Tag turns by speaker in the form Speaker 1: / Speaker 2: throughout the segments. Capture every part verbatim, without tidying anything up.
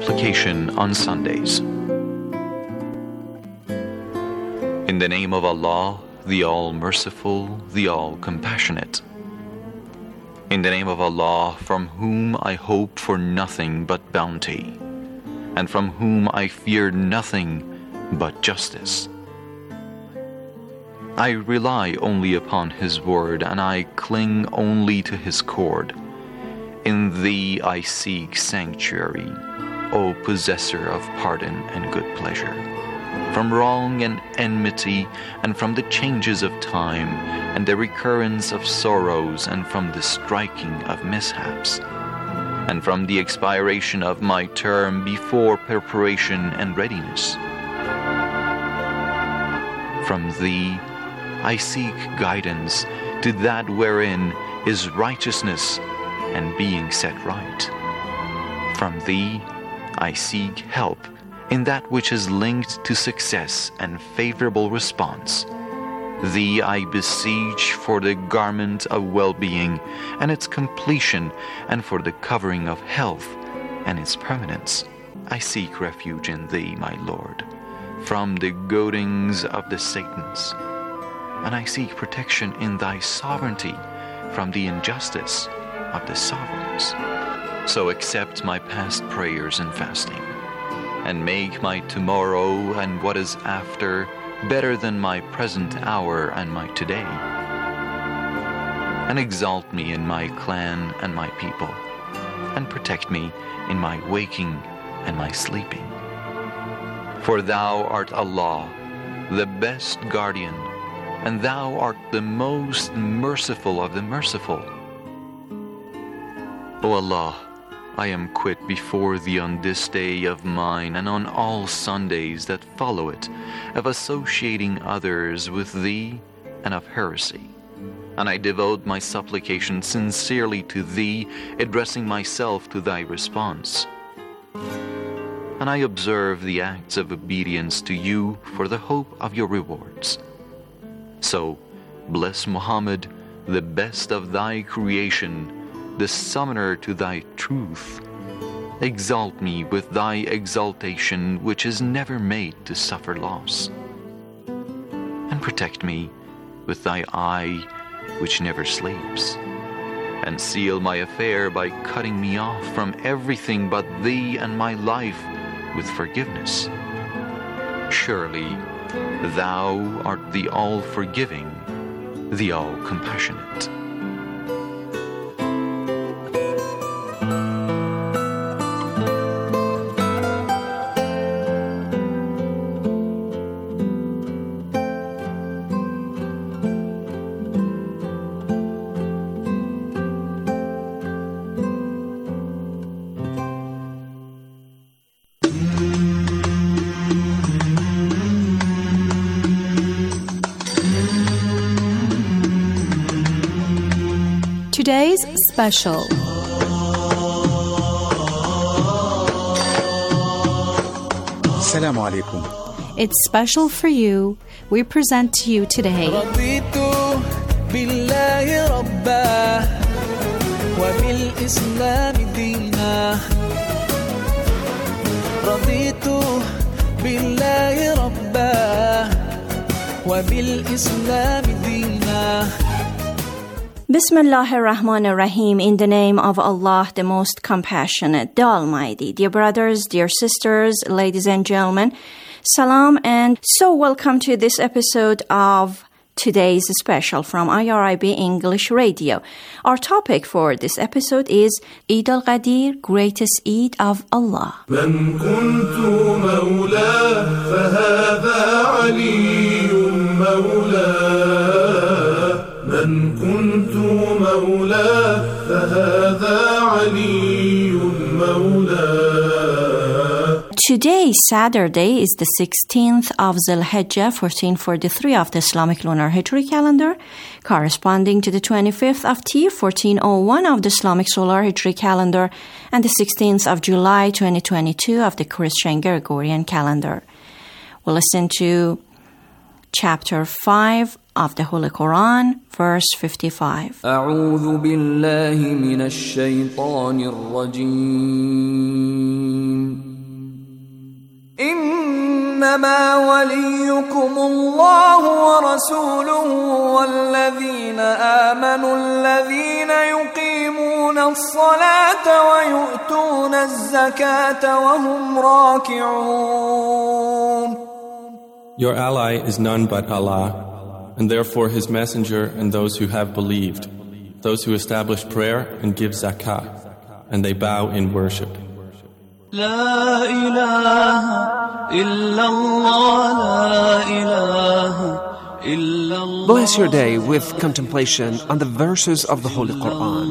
Speaker 1: supplication on Sundays. In the name of Allah, the All-Merciful, the All-Compassionate. In the name of Allah, from whom I hope for nothing but bounty, and from whom I fear nothing but justice. I rely only upon His word, and I cling only to His cord. In Thee I seek sanctuary, O possessor of pardon and good pleasure, from wrong and enmity, and from the changes of time, and the recurrence of sorrows, and from the striking of mishaps, and from the expiration of my term before preparation and readiness. From Thee I seek guidance to that wherein is righteousness and being set right. From Thee I seek help in that which is linked to success and favorable response. Thee I beseech for the garment of well-being and its completion, and for the covering of health and its permanence. I seek refuge in Thee, my Lord, from the goadings of the Satans, and I seek protection in Thy sovereignty from the injustice of the sovereigns. So accept my past prayers and fasting, and make my tomorrow and what is after better than my present hour and my today. And exalt me in my clan and my people, and protect me in my waking and my sleeping. For Thou art Allah, the best guardian, and Thou art the most merciful of the merciful. O Allah, I am quit before Thee on this day of mine, and on all Sundays that follow it, of associating others with Thee and of heresy. And I devote my supplication sincerely to Thee, addressing myself to Thy response. And I observe the acts of obedience to You for the hope of Your rewards. So, bless Muhammad, the best of Thy creation, the summoner to Thy truth. Exalt me with Thy exaltation, which is never made to suffer loss. And protect me with Thy eye, which never sleeps. And seal my affair by cutting me off from everything but Thee and my life with forgiveness. Surely, Thou art the all-forgiving, the all-compassionate.
Speaker 2: Today's special.
Speaker 3: Assalamu alaikum.
Speaker 2: It's special for you. We present to you today. Bismillahir Rahmanir Rahim. In the name of Allah, the most compassionate, the Almighty. Dear brothers, dear sisters, ladies and gentlemen, salam, and so welcome to this episode of today's special from I R I B English Radio. Our topic for this episode is Eid al-Qadir, greatest Eid of Allah.
Speaker 4: من كنت مولاه فهذا علي مولاه من كنت مولاه فهذا علي مولاه.
Speaker 2: Today, Saturday, is the sixteenth of Zul-Hijjah, fourteen forty-three of the Islamic Lunar Hijri calendar, corresponding to the twenty-fifth of Tir, fourteen oh one of the Islamic Solar Hijri calendar, and the sixteenth of July, twenty twenty-two of the Christian Gregorian calendar. We'll listen to chapter five of the Holy Quran, verse fifty-five.
Speaker 5: أعوذ بالله من الشيطان الرجيم إنما وليكم الله ورسوله والذين آمنوا الذين يقيمون الصلاة ويؤتون الزكاة وهم راكعون.
Speaker 6: Your ally is none but Allah, and therefore His Messenger and those who have believed, those who establish prayer and give zakah, and they bow in worship.
Speaker 7: La ilaha illallah, la ilaha illallah.
Speaker 8: Bless your day with contemplation on the verses of the Holy Quran.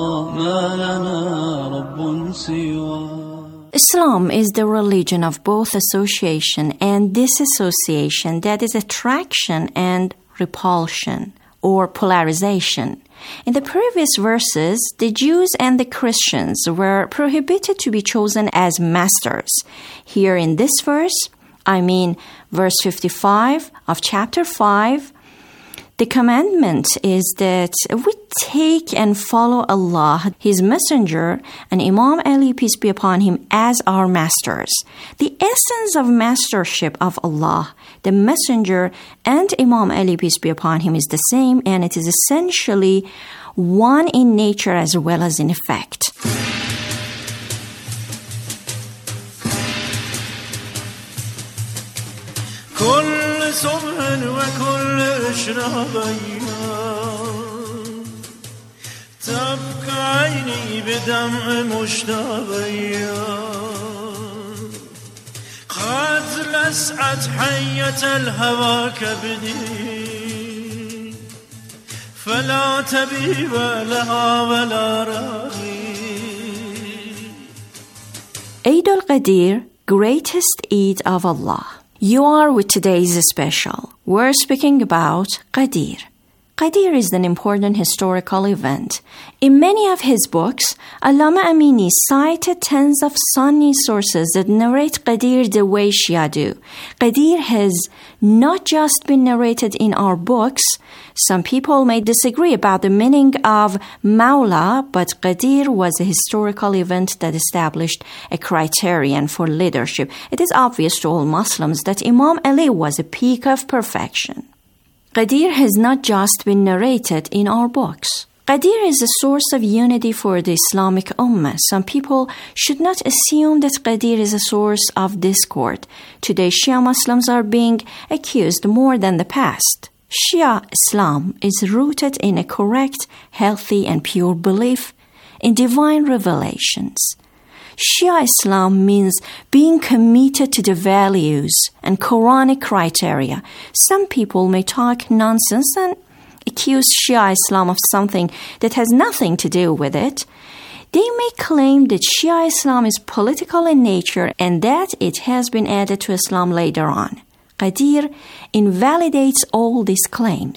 Speaker 2: Islam is the religion of both association and disassociation, that is, attraction and repulsion, or polarization. In the previous verses, the Jews and the Christians were prohibited to be chosen as masters. Here in this verse, I mean verse fifty-five of chapter five, the commandment is that we take and follow Allah, His Messenger, and Imam Ali, peace be upon him, as our masters. The essence of mastership of Allah, the Messenger, and Imam Ali, peace be upon him, is the same, and it is essentially one in nature as well as in effect.
Speaker 7: صبح وكل إشراق أيام تبكى عيني بدمع مشتاق أيام قد لسعت حية الهوى كبدي فلا تبيب لها ولا راغي.
Speaker 2: Eid al-Qadir, greatest Eid of Allah. You are with today's special. We're speaking about Qadir. Qadir is an important historical event. In many of his books, Allama Amini cited tens of Sunni sources that narrate Qadir the way Shia do. Qadir has not just been narrated in our books. Some people may disagree about the meaning of Mawla, but Qadir was a historical event that established a criterion for leadership. It is obvious to all Muslims that Imam Ali was a peak of perfection. Qadir has not just been narrated in our books. Qadir is a source of unity for the Islamic Ummah. Some people should not assume that Qadir is a source of discord. Today, Shia Muslims are being accused more than the past. Shia Islam is rooted in a correct, healthy, and pure belief in divine revelations. Shia Islam means being committed to the values and Quranic criteria. Some people may talk nonsense and accuse Shia Islam of something that has nothing to do with it. They may claim that Shia Islam is political in nature and that it has been added to Islam later on. Qadir invalidates all these claims.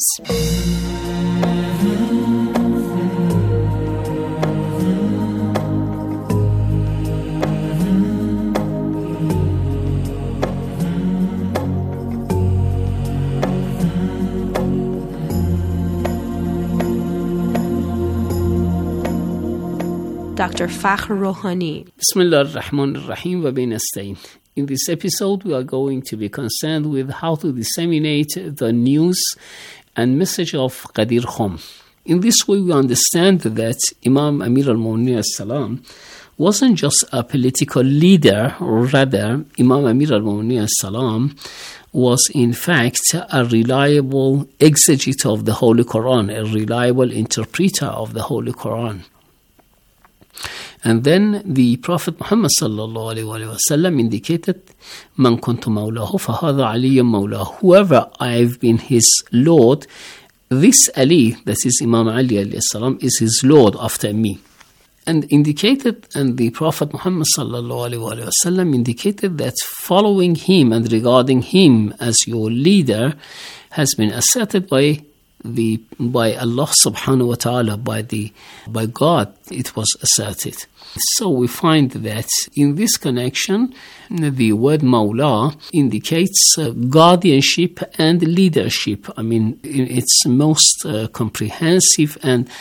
Speaker 2: Doctor Fakhr Rouhani.
Speaker 9: Bismillah ar-Rahman ar-Rahim wa bin nasta'in. In this episode, we are going to be concerned with how to disseminate the news and message of Qadir Khum. In this way, we understand that Imam Amir al-Mu'minin as-Salam wasn't just a political leader, rather, Imam Amir al-Mu'minin as-Salam was in fact a reliable exegete of the Holy Quran, a reliable interpreter of the Holy Quran. And then the Prophet Muhammad sallallahu alaihi wasallam indicated, "Man kuntu mawlahu fahadha aliyyun mawlahu." Whoever I've been his Lord, this Ali, that is Imam Ali alayhi salam, is his Lord after me. And indicated, and the Prophet Muhammad sallallahu alaihi wasallam indicated that following him and regarding him as your leader has been asserted by the by Allah subhanahu wa ta'ala, by the by God, it was asserted. So we find that in this connection, the word Mawla indicates uh, guardianship and leadership. I mean, in its most uh, comprehensive and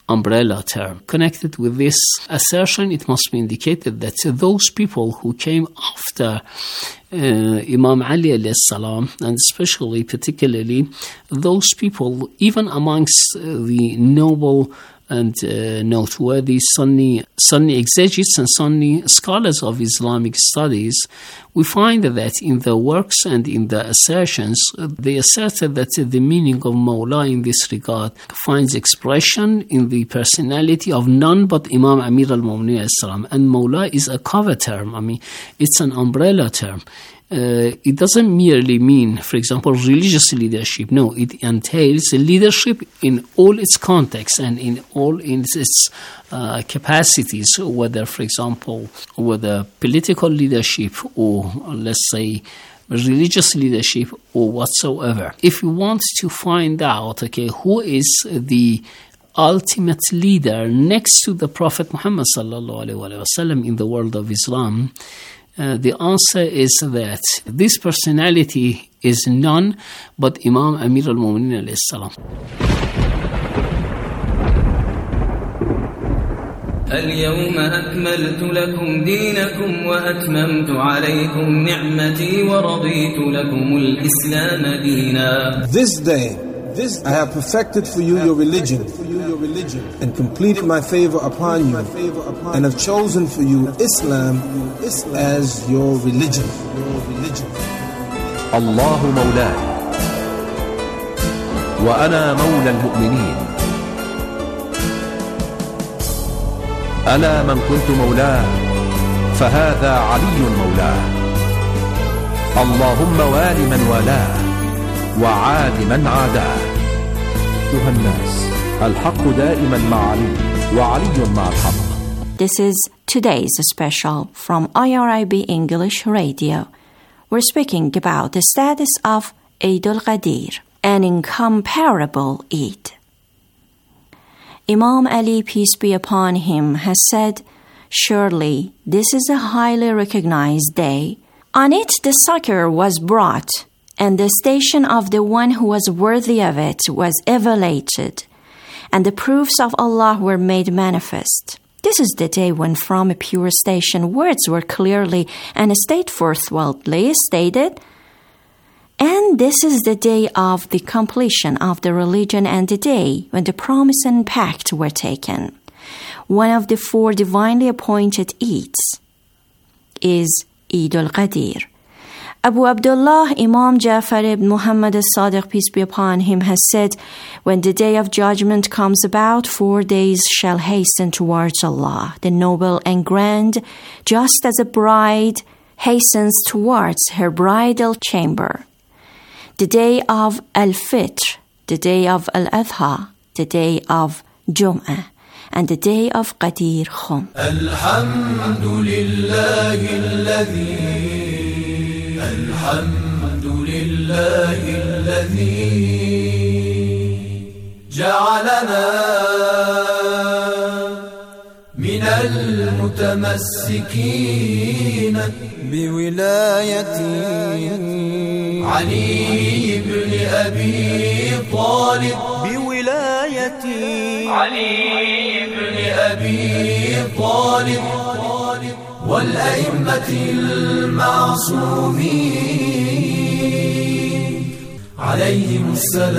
Speaker 9: umbrella term. Connected with this assertion, it must be indicated that those people who came after uh, Imam Ali alayhi salam, and especially, particularly, those people, even amongst uh, the noble and uh, noteworthy Sunni, Sunni exegetes and Sunni scholars of Islamic studies, we find that in the works and in the assertions, they asserted that the meaning of Mawla in this regard finds expression in the personality of none but Imam Amir al-Mu'minin as-salam. And Mawla is a cover term. I mean, it's an umbrella term. Uh, it doesn't merely mean, for example, religious leadership. No, it entails leadership in all its contexts and in all its, its uh, capacities, whether, for example, whether political leadership or, let's say, religious leadership or whatsoever. If you want to find out, okay, who is the ultimate leader next to the Prophet Muhammad sallallahu alaihi wasallam in the world of Islam, Uh, the answer is that this personality is none but Imam Amir al-Mu'minin alayhi salam.
Speaker 10: اليوم أكملت لكم دينكم وأتممت عليكم نعمتي ورضيت لكم الإسلام دينا.
Speaker 11: This day I have perfected for you your religion and completed my favor upon you and have chosen for you Islam as your religion.
Speaker 12: الله مولاي وأنا مولى المؤمنين ألا من كنت مولاه فهذا علي مولاه اللهم وال من والاه وعاد من عاداه أيها الناس الحق دائما مع علي وعلي مع الحق.
Speaker 2: This is today's special from I R I B English Radio. We're speaking about the status of Eid al-Qadir, an incomparable Eid. Imam Ali, peace be upon him, has said, "Surely this is a highly recognized day. On it the succor was brought, and the station of the one who was worthy of it was elevated, and the proofs of Allah were made manifest. This is the day when from a pure station words were clearly and stayed forthwithly stated, and this is the day of the completion of the religion and the day when the promise and pact were taken. One of the four divinely appointed Eids is Eid al-Qadir." Abu Abdullah Imam Ja'far ibn Muhammad as-Sadiq, peace be upon him, has said, "When the day of judgment comes about, four days shall hasten towards Allah, the noble and grand, just as a bride hastens towards her bridal chamber. The day of Al-Fitr, the day of Al-Adha, the day of Jum'ah, and the day of Qadir Khum."
Speaker 4: Alhamdulillahi alladhi الحمد لله الذي جعلنا من المتمسكين
Speaker 5: بولاية
Speaker 4: علي بن أبي طالب
Speaker 5: بولاية
Speaker 4: علي بن أبي طالب والأئمة المعصومين عليهم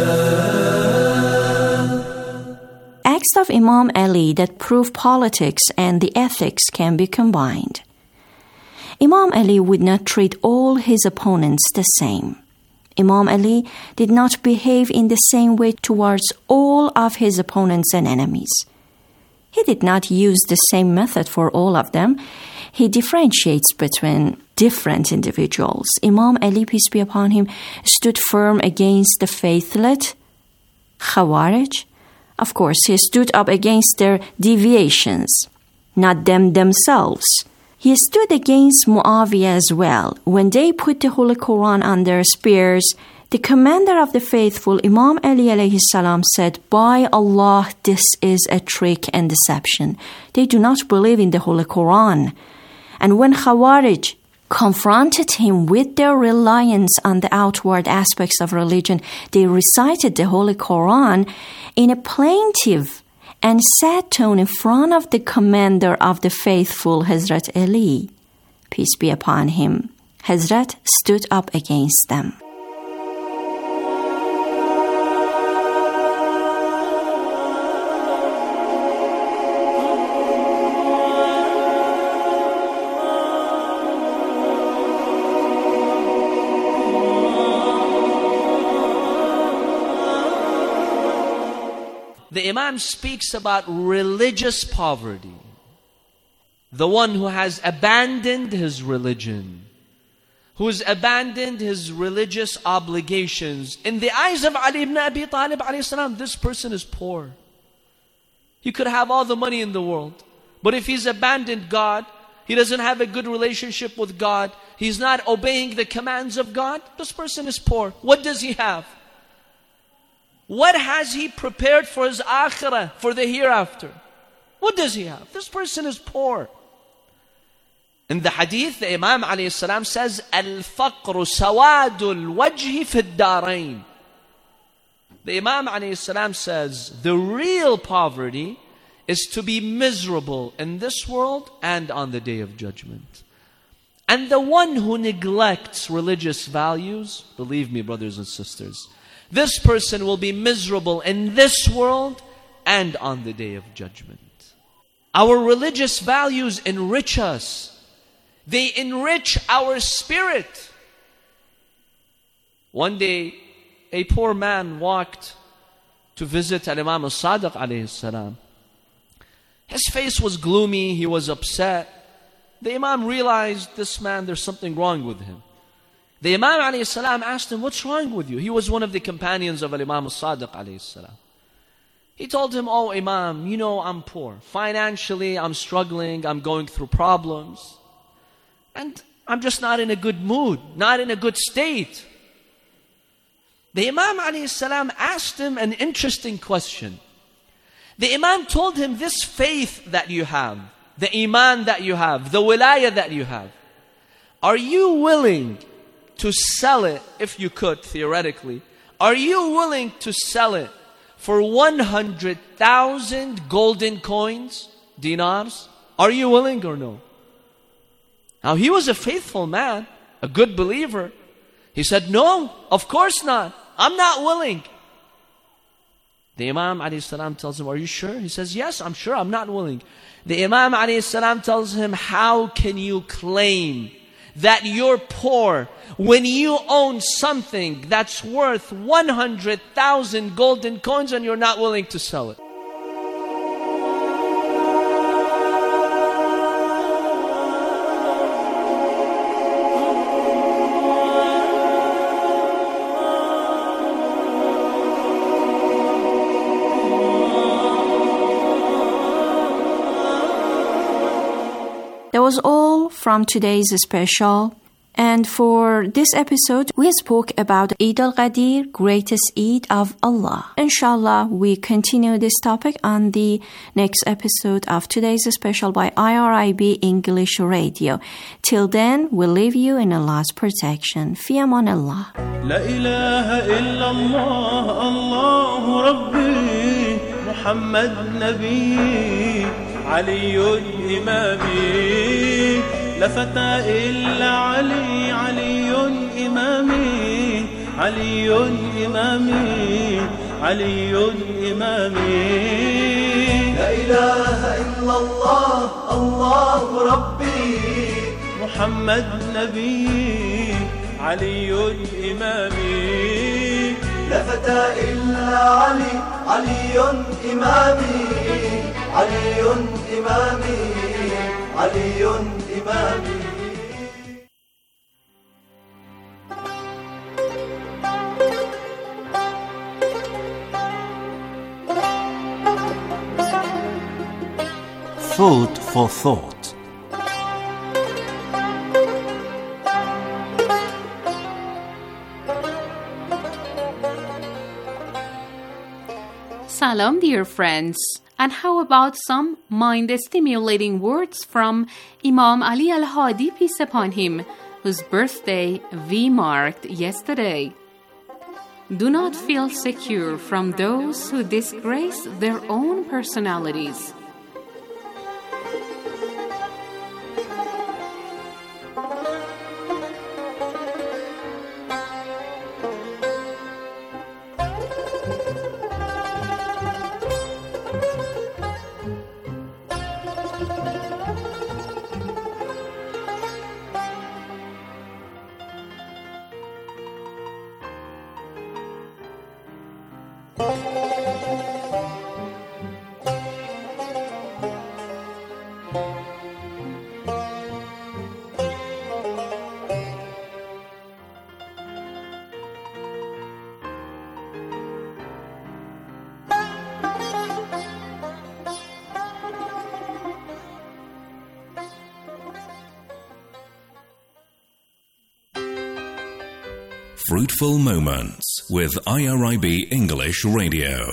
Speaker 4: السلام.
Speaker 2: Acts of Imam Ali that prove politics and the ethics can be combined. Imam Ali would not treat all his opponents the same. Imam Ali did not behave in the same way towards all of his opponents and enemies. He did not use the same method for all of them. He differentiates between different individuals. Imam Ali, peace be upon him, stood firm against the faithless, Khawarij. Of course, he stood up against their deviations, not them themselves. He stood against Muawiyah as well. When they put the Holy Quran on their spears, the commander of the faithful, Imam Ali alayhi salam, said, "By Allah, this is a trick and deception. They do not believe in the Holy Quran." And when Khawarij confronted him with their reliance on the outward aspects of religion, they recited the Holy Quran in a plaintive and sat down in front of the commander of the faithful, Hazrat Ali, peace be upon him. Hazrat stood up against them.
Speaker 13: The Imam speaks about religious poverty. The one who has abandoned his religion, who has abandoned his religious obligations. In the eyes of Ali ibn Abi Talib alayhi salam, this person is poor. He could have all the money in the world, but if he's abandoned God, he doesn't have a good relationship with God, he's not obeying the commands of God, this person is poor. What does he have? What has he prepared for his akhirah, for the hereafter? What does he have? This person is poor. In the hadith, the Imam alayhi salam says, Al-faqru sawadul wajhi fid darain. The Imam alayhi salam says, the real poverty is to be miserable in this world and on the day of judgment. And the one who neglects religious values, believe me, brothers and sisters, this person will be miserable in this world and on the day of judgment. Our religious values enrich us. They enrich our spirit. One day, a poor man walked to visit Imam al-Sadiq alayhi salam. His face was gloomy, he was upset. The Imam realized this man, there's something wrong with him. The Imam alayhi salam asked him, what's wrong with you? He was one of the companions of Imam al-Sadiq alayhi salam. He told him, oh Imam, you know I'm poor. Financially, I'm struggling, I'm going through problems. And I'm just not in a good mood, not in a good state. The Imam alayhi salam asked him an interesting question. The Imam told him, this faith that you have, the iman that you have, the wilayah that you have, are you willing to sell it, if you could, theoretically, are you willing to sell it for one hundred thousand golden coins, dinars? Are you willing or no? Now he was a faithful man, a good believer. He said, no, of course not. I'm not willing. The Imam alayhi salam tells him, are you sure? He says, yes, I'm sure, I'm not willing. The Imam alayhi salam tells him, how can you claim that you're poor when you own something that's worth one hundred thousand golden coins and you're not willing to sell it?
Speaker 2: That was all from today's special. And for this episode, we spoke about Eid al-Qadir, greatest Eid of Allah. Inshallah, we continue this topic on the next episode of today's special by I R I B English Radio. Till then, we leave you in Allah's protection. Fi aman Allah.
Speaker 7: La ilaha illallah, Allahu Rabbi, Muhammad Nabi, Aliyun Imami. لا فتى إلا علي علي إمامي علي إمامي علي إمامي
Speaker 4: لا إله إلا الله الله ربي
Speaker 7: محمد نبي علي إمامي
Speaker 4: لا فتى إلا علي علي إمامي علي إمامي علي إمامي.
Speaker 14: Food for thought.
Speaker 15: Salam, dear friends. And how about some mind-stimulating words from Imam Ali al-Hadi, peace upon him, whose birthday we marked yesterday. do not feel secure from those who disgrace their own personalities.
Speaker 14: Fruitful Moments with I R I B English Radio.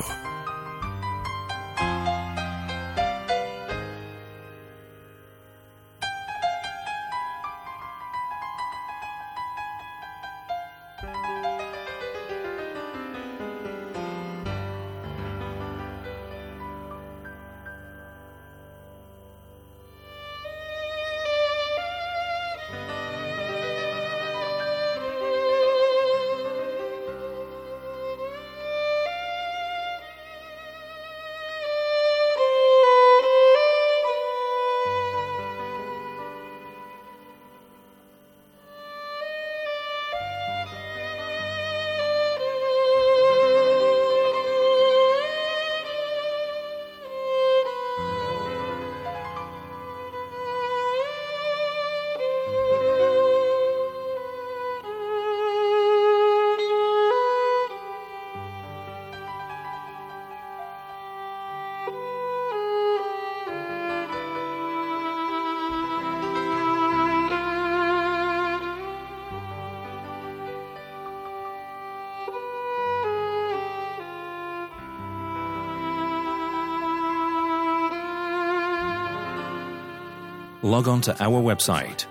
Speaker 14: Log on to our website,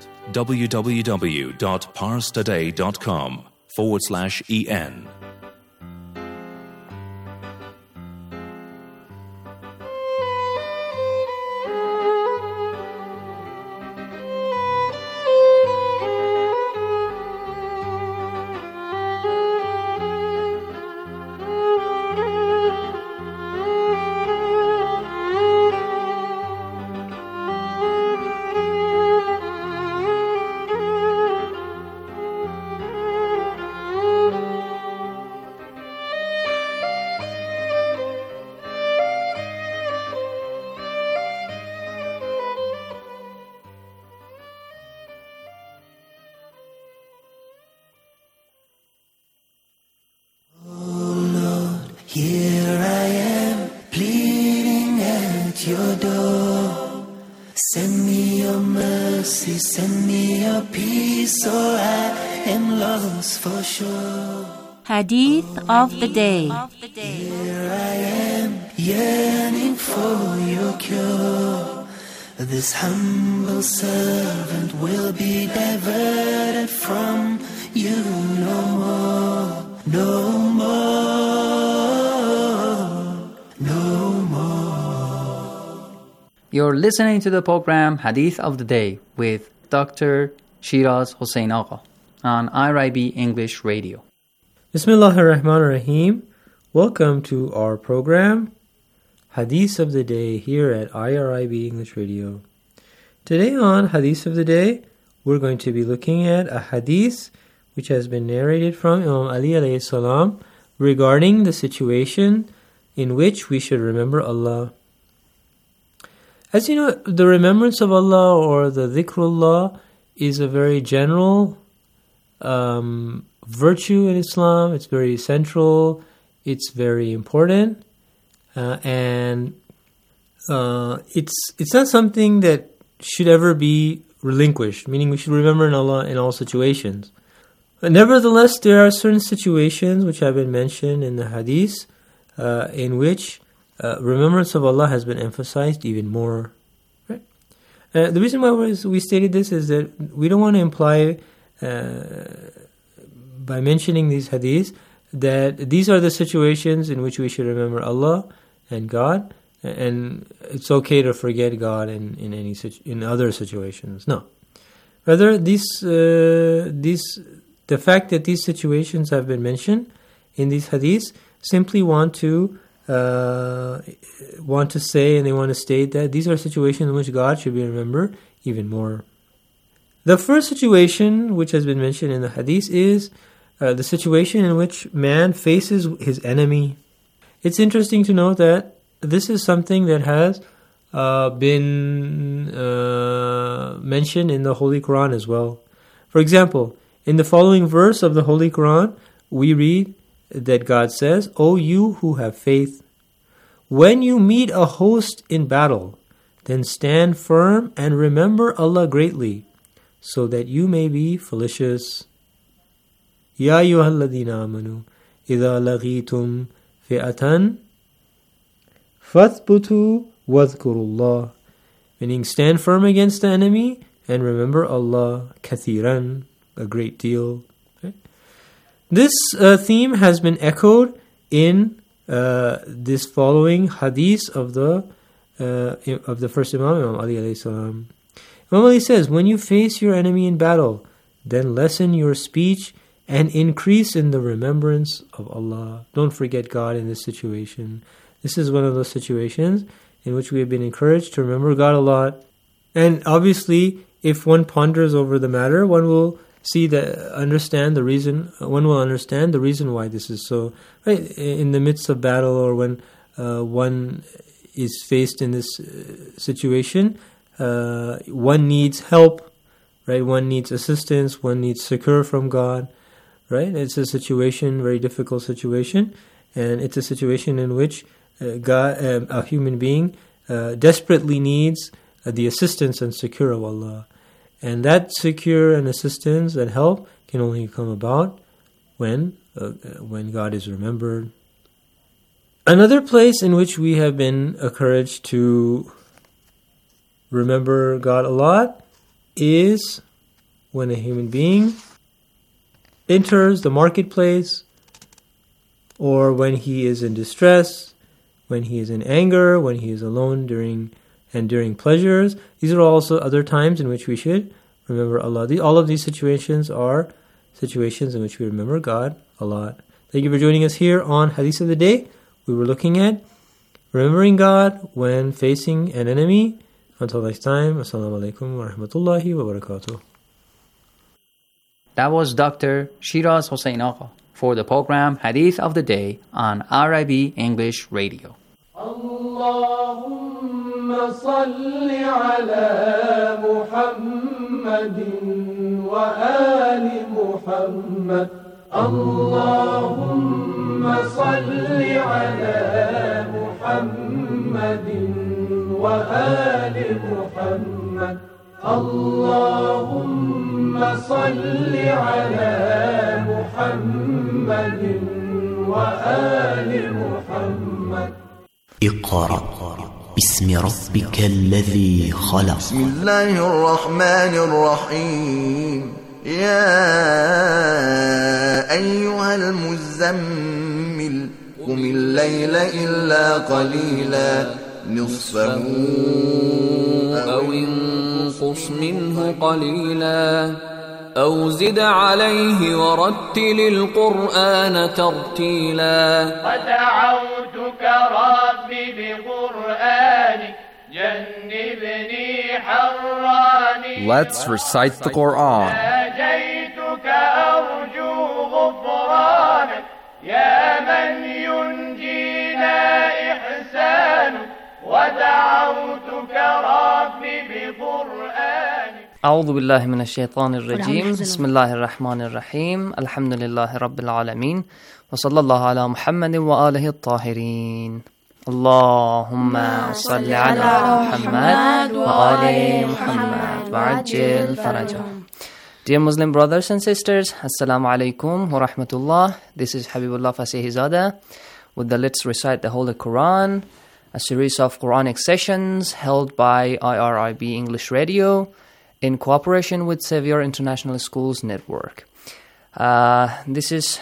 Speaker 14: www.parstoday.com forward slash en.
Speaker 16: Here I am, pleading at your door. Send me your mercy, send me your peace, or I am lost for sure.
Speaker 2: Hadith of the Day.
Speaker 16: Here I am, yearning for your cure. This humble servant will be diverted from you no more, no more.
Speaker 17: You're listening to the program Hadith of the Day with Doctor Shiraz Hossein Agha on I R I B English Radio.
Speaker 18: Bismillahir Rahmanir Rahim. Welcome to our program Hadith of the Day here at I R I B English Radio. Today on Hadith of the Day, we're going to be looking at a hadith which has been narrated from Imam Ali alayhi salam regarding the situation in which we should remember Allah. As you know, the remembrance of Allah or the dhikrullah is a very general um, virtue in Islam. It's very central. It's very important. Uh, and uh, it's it's not something that should ever be relinquished, meaning we should remember in Allah in all situations. But nevertheless, there are certain situations which have been mentioned in the hadith uh, in which Uh, remembrance of Allah has been emphasized even more. Right? Uh, the reason why we stated this is that we don't want to imply, uh, by mentioning these hadiths, that these are the situations in which we should remember Allah and God, and it's okay to forget God in, in any situ- in other situations. No. Rather, these uh, these the fact that these situations have been mentioned in these hadiths simply want to uh, want to say, and they want to state that these are situations in which God should be remembered even more. The first situation which has been mentioned in the hadith is uh, the situation in which man faces his enemy. It's interesting to note that this is something that has uh, been uh, mentioned in the Holy Quran as well. For example, in the following verse of the Holy Quran, we read that God says, "O you who have faith, when you meet a host in battle, then stand firm and remember Allah greatly, so that you may be felicious. Ya ayyuhalladhina amanu, idha laghitum fi'atan, fathbutu wadhkurullah." Meaning, stand firm against the enemy and remember Allah kathiran, a great deal. Okay? This uh, theme has been echoed in uh, this following hadith of the uh, of the first Imam, Imam Ali alayhi salam. Imam Ali says, "When you face your enemy in battle, then lessen your speech and increase in the remembrance of Allah." Don't forget God in this situation. This is one of those situations in which we have been encouraged to remember God a lot. And obviously, if one ponders over the matter, one will see the understand the reason. One will understand the reason why this is so. Right in the midst of battle, or when uh, one is faced in this situation, uh, one needs help. Right, one needs assistance. One needs succor from God. Right, it's a situation, very difficult situation, and it's a situation in which uh, God, um, a human being, uh, desperately needs uh, the assistance and succor of Allah. And that succor and assistance and help can only come about when uh, when God is remembered. Another place in which we have been encouraged to remember God a lot is when a human being enters the marketplace, or when he is in distress, when he is in anger, when he is alone during and during pleasures. These are also other times in which we should remember Allah. The, all of these situations are situations in which we remember God a lot. Thank you for joining us here on Hadith of the Day. We were looking at remembering God when facing an enemy. Until next time, Assalamu alaikum wa rahmatullahi wa barakatuh.
Speaker 17: That was Doctor Shiraz Hossein Agha for the program Hadith of the Day on R I B English Radio.
Speaker 4: Allahumma salli ala Muhammadin wa ali Muhammad. Allahumma salli ala Muhammadin wa ali Muhammad. Allahumma salli ala Muhammadin wa ali Muhammad.
Speaker 19: اقرأ باسم ربك الذي خلق.
Speaker 20: بسم الله الرحمن الرحيم. يا أيها المزمل قم الليل إلا قليلا نصفه
Speaker 21: أو انقص منه قليلا أو زد عليه ورتل القرآن ترتيلا.
Speaker 22: ودعوتك ربي بقرآنك جنبني حراني.
Speaker 12: Let's recite the Quran.
Speaker 22: ناجيتك أرجو غفرانك يا من ينجينا إحسانك. ودعوتك ربي بقرآنك.
Speaker 17: أعوذ بالله من الشيطان الرجيم. بسم الله الرحمن الرحيم. الحمد لله رب العالمين وصلى الله على محمد وآله الطاهرين. اللهم صل على محمد وآل محمد وعجل فرجهم. Dear Muslim brothers and sisters, Assalamu alaikum wa rahmatullah. This is Habibullah Fasihizadeh with the Let's Recite the Holy Quran, a series of Quranic sessions held by I R I B English Radio in cooperation with Xavier International Schools Network. Uh, this is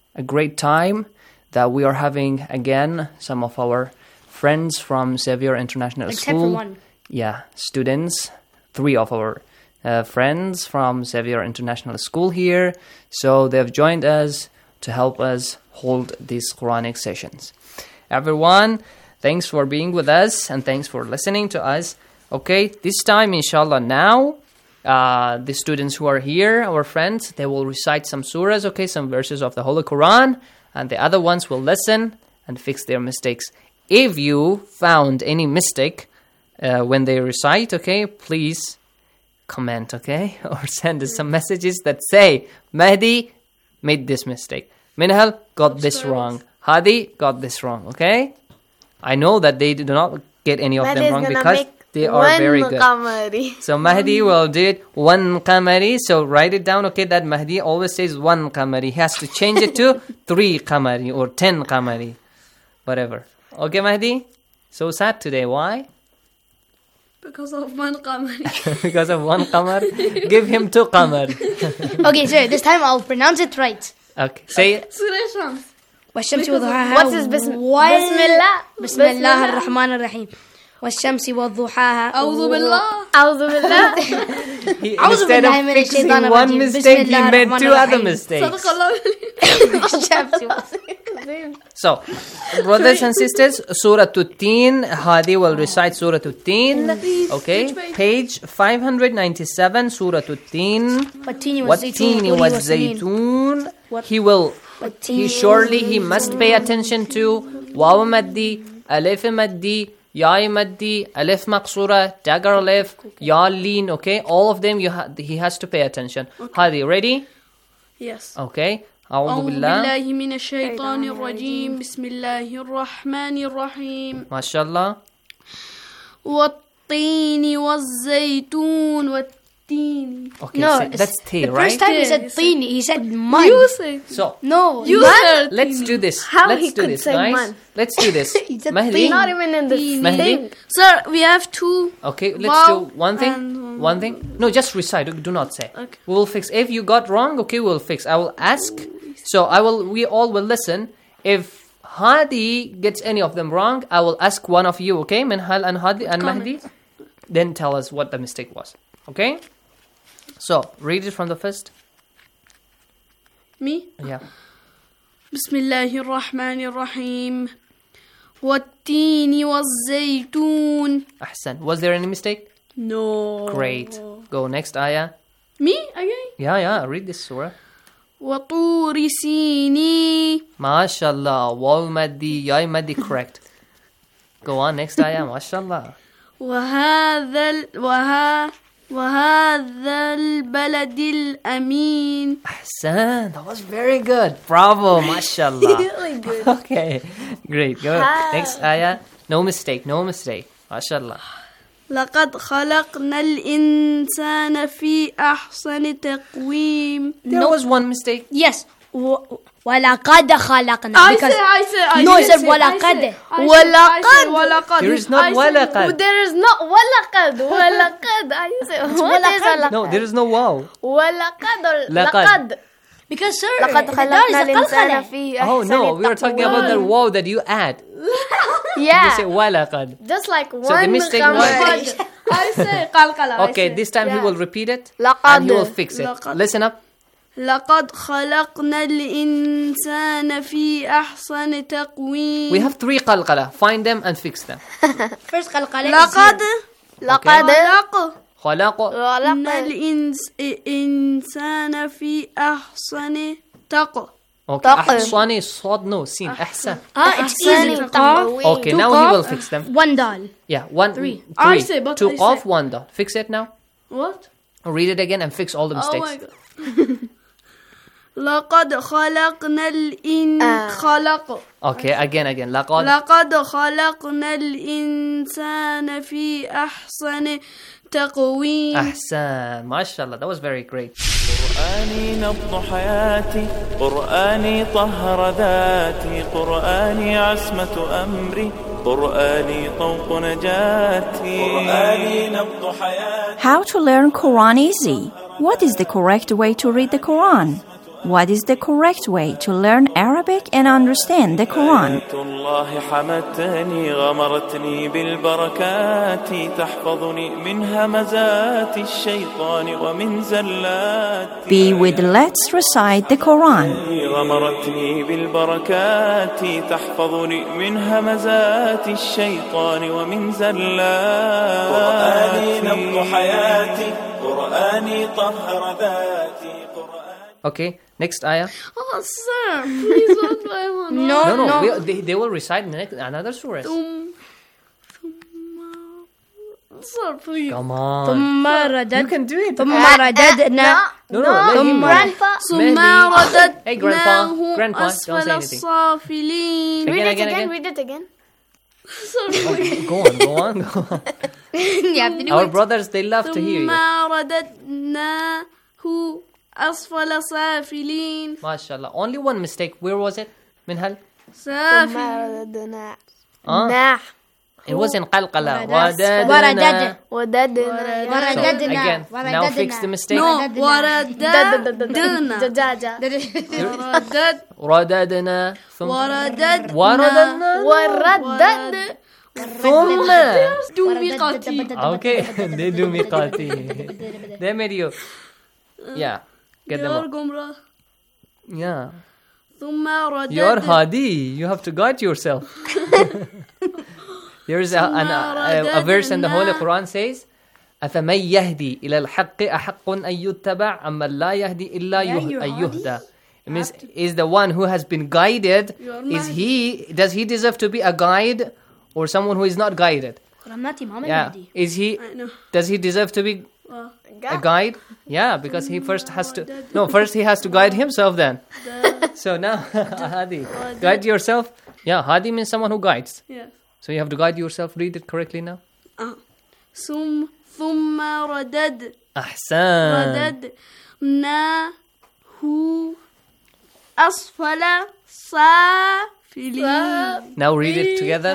Speaker 17: a great time that we are having again some of our friends from Xavier International
Speaker 1: Except
Speaker 17: School.
Speaker 1: for one.
Speaker 17: Yeah, students, three of our uh, friends from Xavier International School here. So they've joined us to help us hold these Quranic sessions. Everyone, thanks for being with us and thanks for listening to us. Okay, this time, inshallah, now, uh, the students who are here, our friends, they will recite some surahs, okay, some verses of the Holy Quran, and the other ones will listen and fix their mistakes. If you found any mistake uh, when they recite, okay, please comment, okay, or send us some messages that say, Mahdi made this mistake. Minhal got this wrong. Hadi got this wrong, okay? I know that they do not get any of
Speaker 3: Mahdi
Speaker 17: them wrong
Speaker 3: is gonna
Speaker 17: because
Speaker 3: make
Speaker 17: they are very good.
Speaker 3: Qamari.
Speaker 17: So Mahdi will do it one qamari. So write it down, okay, that Mahdi always says one qamari. He has to change it to three qamari or ten qamari. Whatever. Okay, Mahdi? So sad today. Why?
Speaker 1: Because of one qamari.
Speaker 17: Because of one qamar? Give him two qamar.
Speaker 1: Okay, sir, this time I'll pronounce it right.
Speaker 17: Okay, say it.
Speaker 1: Surah Shams. والشمس
Speaker 3: Because
Speaker 1: وضحاها
Speaker 3: what is بسم
Speaker 1: وال-
Speaker 3: بسم الله
Speaker 1: بسم الله الرحمن الرحيم والشمس وضحاها
Speaker 3: أعوذ بالله
Speaker 1: و-
Speaker 3: أعوذ بالله
Speaker 17: He,
Speaker 1: أعوذ
Speaker 17: instead
Speaker 1: بالله
Speaker 17: of
Speaker 1: من
Speaker 17: fixing
Speaker 1: الشيطان
Speaker 17: one
Speaker 1: الرجيم. بسم
Speaker 17: mistake, he
Speaker 1: الله
Speaker 17: made
Speaker 1: الرحمن
Speaker 17: two other
Speaker 1: الرحيم.
Speaker 17: mistakes.
Speaker 1: صدق الله العظيم.
Speaker 17: So, brothers and sisters, Surah Tutin, Hadi will recite Surah Tutin. Okay, page five ninety-seven, Surah Tutin.
Speaker 1: والتين والزيتون
Speaker 17: Wattini
Speaker 1: والطور والسنين.
Speaker 17: والزيتون. He will, he surely, he must pay attention to Waw Maddi, Alif Maddi, Ya Maddi, Alif Maqsura, Dagger Alif, Ya Leen, okay? All of them, you ha- he has to pay attention. Hadi, ready?
Speaker 1: Yes.
Speaker 17: Okay. أعوذ
Speaker 1: أعوذ
Speaker 17: بالله.
Speaker 1: بالله من الشيطان الرجيم بسم الله الرحمن الرحيم
Speaker 17: ما شاء الله.
Speaker 1: والطين والزيتون والتين.
Speaker 17: Okay, so that's tea,
Speaker 1: the
Speaker 17: right?
Speaker 1: first time he said طين, he said mud.
Speaker 3: You say
Speaker 17: So,
Speaker 1: No,
Speaker 3: You
Speaker 1: mud.
Speaker 3: said
Speaker 17: let's do this.
Speaker 3: How
Speaker 17: Let's
Speaker 3: he
Speaker 17: do
Speaker 3: could
Speaker 17: this,
Speaker 3: say
Speaker 17: guys.
Speaker 3: man.
Speaker 17: Let's do this.
Speaker 1: said
Speaker 17: Mahdi.
Speaker 1: thing.
Speaker 3: not even in the
Speaker 17: Mahdi.
Speaker 3: thing.
Speaker 1: Sir, we have two.
Speaker 17: Okay, let's
Speaker 1: Wow.
Speaker 17: do one thing.
Speaker 1: And-
Speaker 17: One thing. No, just recite. Okay, do not say.
Speaker 1: Okay.
Speaker 17: We will fix. If you got wrong, okay, we'll fix. I will ask. So I will. We all will listen. If Hadi gets any of them wrong, I will ask one of you. Okay, Minhal and Hadi and Mahdi. Then tell us what the mistake was. Okay. So read it from the first.
Speaker 1: Me?
Speaker 17: Yeah.
Speaker 1: بسم الله الرحمن الرحيم والتين والزيتون.
Speaker 17: Ahsan. Was there any mistake?
Speaker 1: No.
Speaker 17: Great. Go next ayah.
Speaker 1: Me again?
Speaker 17: Yeah, yeah. Read this surah.
Speaker 1: وطور سيني.
Speaker 17: MashaAllah. Waw maddi, ya maddi, correct. Go on, next ayah. MashaAllah.
Speaker 1: وهذا ال... وها... وهذا البلد الأمين.
Speaker 17: Ahsan. That was very good. Bravo. MashaAllah.
Speaker 3: Really good.
Speaker 17: Okay. Great. Go.
Speaker 3: Hi.
Speaker 17: Next ayah. No mistake. No mistake. MashaAllah.
Speaker 1: لقد خلقنا الإنسان في أحسن تقويم.
Speaker 17: There was one mistake.
Speaker 1: Yes. ولقد خلقنا.
Speaker 3: I say, I say, I
Speaker 1: No,
Speaker 3: say,
Speaker 1: it said
Speaker 3: say,
Speaker 1: ولقد.
Speaker 3: ولقد.
Speaker 1: ولقد.
Speaker 17: There is not
Speaker 3: I say,
Speaker 17: walaqad.
Speaker 3: There is not walaqad. Walaqad. I say, what is walaqad?
Speaker 17: No, there is no wow.
Speaker 3: walaqad or
Speaker 17: لقد.
Speaker 3: laqad.
Speaker 1: Because sir,
Speaker 3: لقد
Speaker 1: the
Speaker 3: خلقنا
Speaker 1: dog is a
Speaker 3: الإنسان
Speaker 1: قلقلة.
Speaker 3: في
Speaker 17: Oh
Speaker 3: أحسن
Speaker 17: no, we were talking about the
Speaker 3: تقويم.
Speaker 17: wow that you add.
Speaker 3: Yeah.
Speaker 17: You say walaqad.
Speaker 3: Just like one
Speaker 17: So the mistake
Speaker 3: qamar.
Speaker 17: was.
Speaker 1: I say قلقلة.
Speaker 17: Okay, this time he
Speaker 3: Yeah.
Speaker 17: will repeat it
Speaker 3: لقد.
Speaker 17: and he will fix it.
Speaker 1: لقد.
Speaker 17: Listen up.
Speaker 1: لقد خلقنا الإنسان في أحسن تقويم.
Speaker 17: We have three qalqala. Find them and fix them.
Speaker 1: First قلقلة. لقد.
Speaker 3: لقد.
Speaker 17: خلق.
Speaker 1: خلقنا الإنسان في أحسن تقويم.
Speaker 17: Okay. أحصاني صاد no sin. أحسن.
Speaker 1: Ah, it's easy. Qaf.
Speaker 17: Okay, now he will fix them.
Speaker 1: One dal.
Speaker 17: Yeah, one,
Speaker 1: Three.
Speaker 17: three.
Speaker 1: I say, but
Speaker 17: Two
Speaker 1: I
Speaker 17: qaf,
Speaker 1: say.
Speaker 17: one dot. Fix it now.
Speaker 1: What?
Speaker 17: Read it again and fix all the
Speaker 1: Oh
Speaker 17: mistakes.
Speaker 1: my god. لقد خلقنا الإن خلق.
Speaker 17: Okay, again, again. لقد.
Speaker 1: لقد خلقنا الإنسان في أحسن تقويم.
Speaker 17: أحسن. MashaAllah. That was very great.
Speaker 7: قرآني نبض حياتي قرآني طهر ذاتي قرآني عصمة أمري قرآني طوق نجاتي قرآني نبض حياتي
Speaker 2: How to learn Quran easy? What is the correct way to read the Quran? What is the correct way to learn Arabic and understand the Quran?
Speaker 7: الله حمدتني غمرتني بالبركات تحفظني من همزات الشيطان ومن زلات
Speaker 2: Be with Let's recite the Quran.
Speaker 7: غمرتني بالبركات تحفظني من همزات الشيطان ومن زلات قرآني نبض حياتي قرآني طهر ذاتي.
Speaker 17: Okay, next ayah.
Speaker 1: Oh, sir, please don't play one.
Speaker 17: No, no, no. We, they, they will recite next, another surah.
Speaker 1: Tum, sir, please.
Speaker 17: Come on. You can do it.
Speaker 3: No, no,
Speaker 17: No, no, let him
Speaker 3: Grandpa.
Speaker 17: Hey, Grandpa. Grandpa, don't say anything.
Speaker 3: Read
Speaker 17: Again,
Speaker 3: it
Speaker 17: again,
Speaker 3: again,
Speaker 17: again.
Speaker 3: read it again.
Speaker 17: Okay, go on, go on, go on.
Speaker 3: You have to do
Speaker 17: Our
Speaker 3: it.
Speaker 17: brothers, they love to hear you.
Speaker 1: أسفل سافلين.
Speaker 17: MashaAllah. Only one mistake. Where was it? Minhal?
Speaker 1: سافلين.
Speaker 17: Ah. It was in qalqala.
Speaker 3: Waradadna.
Speaker 17: Waradadna.
Speaker 3: Waradadna.
Speaker 17: Again, now fix the mistake.
Speaker 1: No, waradadna.
Speaker 17: Waradadna.
Speaker 1: Waradadna.
Speaker 17: Waradadna.
Speaker 3: Waradadna.
Speaker 17: ثم
Speaker 1: do miqati.
Speaker 17: Okay, they do miqati. They made you. Yeah, get them up. Yeah. You're Hadi. You have to guide yourself. There is a, an, a, a verse in the Holy Quran says, أَفَمَنْ يَهْدِي إِلَى الْحَقِّ أَحَقٌّ أَن يُتَّبَعْ أَمَّا لَا يَهْدِي إِلَّا يُهْدَى. It means, is the one who has been guided, is he, does he deserve to be a guide or someone who is not guided? Yeah. Is he, does he deserve to be a guide? Yeah, because he first has to, no, first he has to guide himself then. So now, Hadi, guide yourself. Yeah, Hadi means someone who guides.
Speaker 1: Yes.
Speaker 17: So you have to guide yourself. Read it correctly now.
Speaker 1: Uh, ثم ثم ردد
Speaker 17: أحسن
Speaker 1: رددناه أسفل سافلين.
Speaker 17: Now read it together.